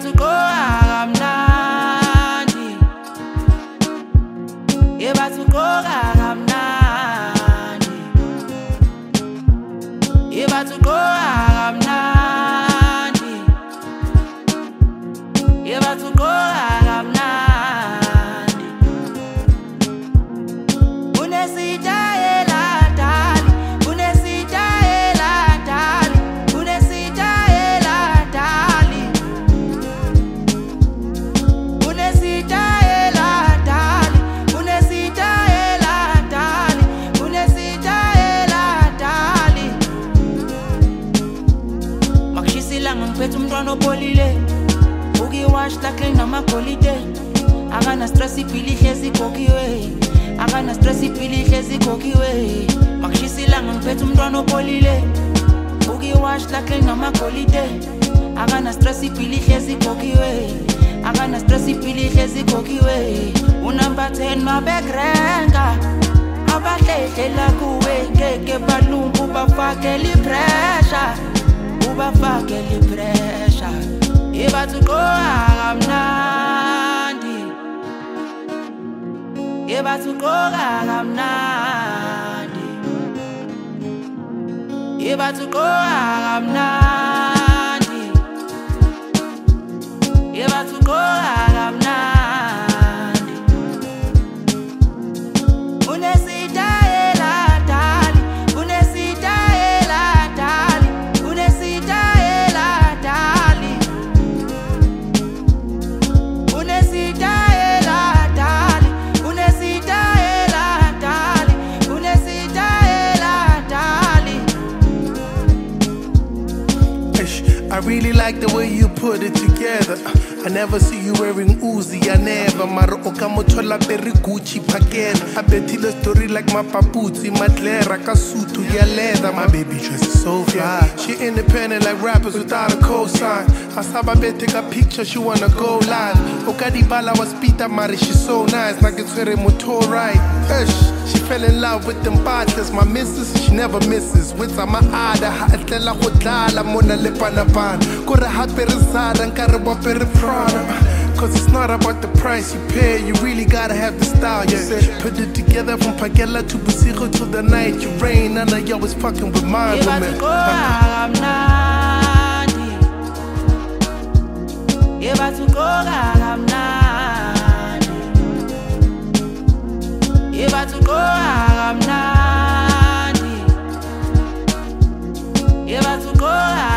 Yebatsukoga kamnandi, yebatsukoga kamnandi, yebatsukoga kamnandi, yebatsukoga kamnandi. Unesitayela dali, unesitayela dali, unesitayela dali, unesitayela dali, unesitayela dali, unesitayela dali. Makishisilanga ngiphethe umntwana opholile, ukiwash takle namagolide, akana stress ipili hlezi kokiwe, akana stress ipili hlezi kokiwe. Makishisilanga ngiphethe umntwana opholile, ukiwash takle namagolide, akana stress ipili hlezi kokiwe, akana stress ipili hlezi kokiwe. Unumber 10 mabegrenga, abahlehlela kuwe ngeke balungu bafakele pressure, ubafakele pressure. Yebatsukoga kamnandi, yebatsukoga kamnandi, yebatsukoga kamnandi, yebatsukoga kamnandi. Unesitayela dali, unesitayela dali, unesitayela dali, unesitayela dali, unesitayela dali, unesitayela dali. I really like the way you put it together. I never see you wearing Uzi, I never. Maro okamotola peri Gucci pakena. I bet the story like my papuzi, madlera kasutu ya leather. My baby dress is so fly. She independent like rappers without a cosign. Asaba bet take a picture, she wanna go live. Okadibala was pita mari, she's so nice. Like it's very motor right. She fell in love with them bottles. My missus, she never misses. With sama ada, haatlela kudlala mona lepana pan. Kora hat perizada, nkare wa peri Prada. Cause it's not about the price you pay, you really gotta have the style, yeah. Put it together from Pagela to Busiro to the night you rain, and I always fucking with my woman. Yebatsukoga kamnandi, yebatsukoga kamnandi, yebatsukoga kamnandi, yebatsukoga